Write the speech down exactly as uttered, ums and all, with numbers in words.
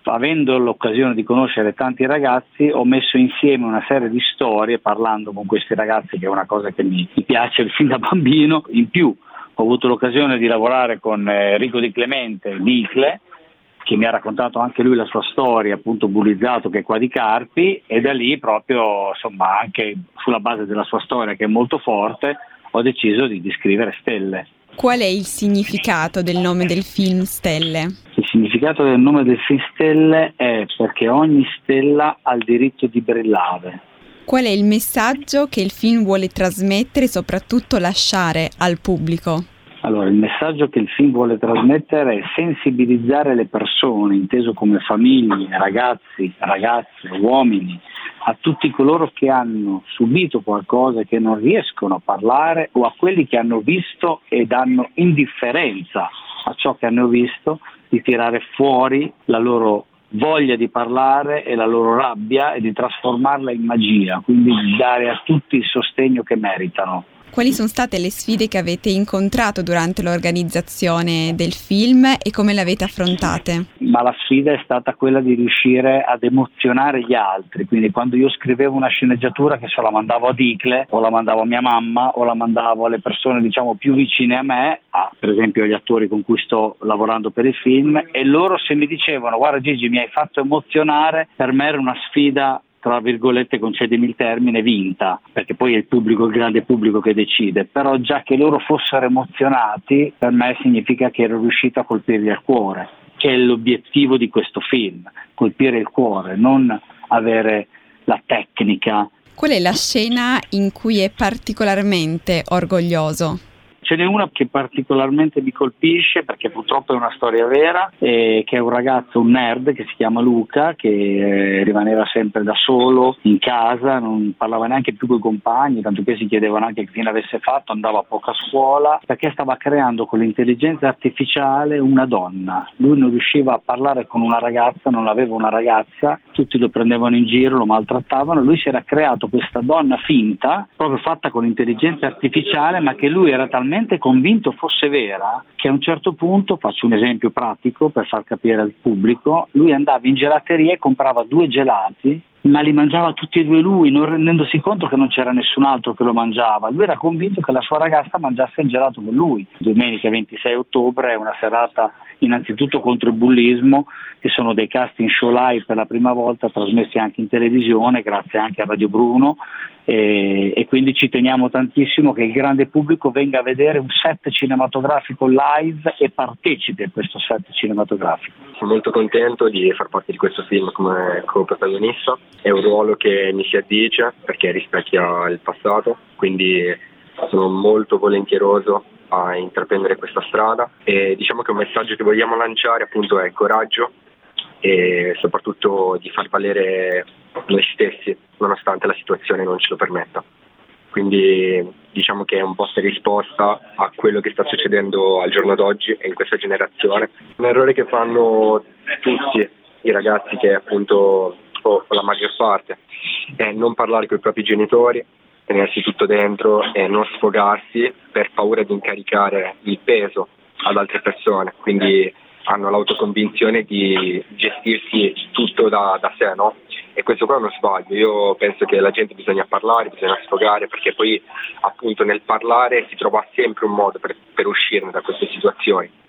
avendo l'occasione di conoscere tanti ragazzi, ho messo insieme una serie di storie parlando con questi ragazzi, che è una cosa che mi, mi piace fin da bambino. In più ho avuto l'occasione di lavorare con Enrico Di Clemente di Icle, che mi ha raccontato anche lui la sua storia, appunto bullizzato, che è qua di Carpi, e da lì proprio, insomma, anche sulla base della sua storia, che è molto forte, ho deciso di, di scrivere Stelle. Qual è il significato del nome del film Stelle? Il significato del nome del film Stelle è perché ogni stella ha il diritto di brillare. Qual è il messaggio che il film vuole trasmettere e soprattutto lasciare al pubblico? Allora, il messaggio che il film vuole trasmettere è sensibilizzare le persone, inteso come famiglie, ragazzi, ragazze, uomini, a tutti coloro che hanno subito qualcosa e che non riescono a parlare, o a quelli che hanno visto ed hanno indifferenza a ciò che hanno visto, di tirare fuori la loro voglia di parlare e la loro rabbia e di trasformarla in magia, quindi di dare a tutti il sostegno che meritano. Quali sono state le sfide che avete incontrato durante l'organizzazione del film e come le avete affrontate? Ma la sfida è stata quella di riuscire ad emozionare gli altri, quindi quando io scrivevo una sceneggiatura, che se la mandavo ad Icle o la mandavo a mia mamma o la mandavo alle persone, diciamo, più vicine a me, a, per esempio agli attori con cui sto lavorando per il film, e loro se mi dicevano guarda Gigi mi hai fatto emozionare, per me era una sfida, tra virgolette, concedimi il termine, vinta, perché poi è il pubblico, il grande pubblico che decide, però già che loro fossero emozionati per me significa che ero riuscito a colpirli al cuore, che è l'obiettivo di questo film, colpire il cuore, non avere la tecnica. Qual è la scena in cui è particolarmente orgoglioso? Ce n'è una che particolarmente mi colpisce perché purtroppo è una storia vera, eh, che è un ragazzo, un nerd che si chiama Luca, che eh, rimaneva sempre da solo in casa, non parlava neanche più con i compagni, tanto che si chiedevano anche che fine avesse fatto, andava poco a scuola, perché stava creando con l'intelligenza artificiale una donna. Lui non riusciva a parlare con una ragazza, non aveva una ragazza, tutti lo prendevano in giro, lo maltrattavano, lui si era creato questa donna finta, proprio fatta con l'intelligenza artificiale, ma che lui era talmente convinto fosse vera che a un certo punto, faccio un esempio pratico per far capire al pubblico, lui andava in gelateria e comprava due gelati, ma li mangiava tutti e due lui, non rendendosi conto che non c'era nessun altro che lo mangiava. Lui era convinto che la sua ragazza mangiasse il gelato con lui. Domenica ventisei ottobre è una serata innanzitutto contro il bullismo, che sono dei casting show live per la prima volta, trasmessi anche in televisione, grazie anche a Radio Bruno, e, e quindi ci teniamo tantissimo che il grande pubblico venga a vedere un set cinematografico live e partecipi a questo set cinematografico. Sono molto contento di far parte di questo film come co-protagonista, è un ruolo che mi si addice perché rispecchia il passato, quindi sono molto volentieroso a intraprendere questa strada, e diciamo che un messaggio che vogliamo lanciare appunto è coraggio e soprattutto di far valere noi stessi nonostante la situazione non ce lo permetta. Quindi diciamo che è un po' risposta a quello che sta succedendo al giorno d'oggi e in questa generazione. Un errore che fanno tutti i ragazzi, che appunto o la maggior parte, è non parlare con i propri genitori, tenersi tutto dentro e non sfogarsi per paura di incaricare il peso ad altre persone, quindi hanno l'autoconvinzione di gestirsi tutto da, da sé, no? E questo qua è uno sbaglio. Io penso che la gente bisogna parlare, bisogna sfogare, perché poi appunto nel parlare si trova sempre un modo per, per uscirne da queste situazioni.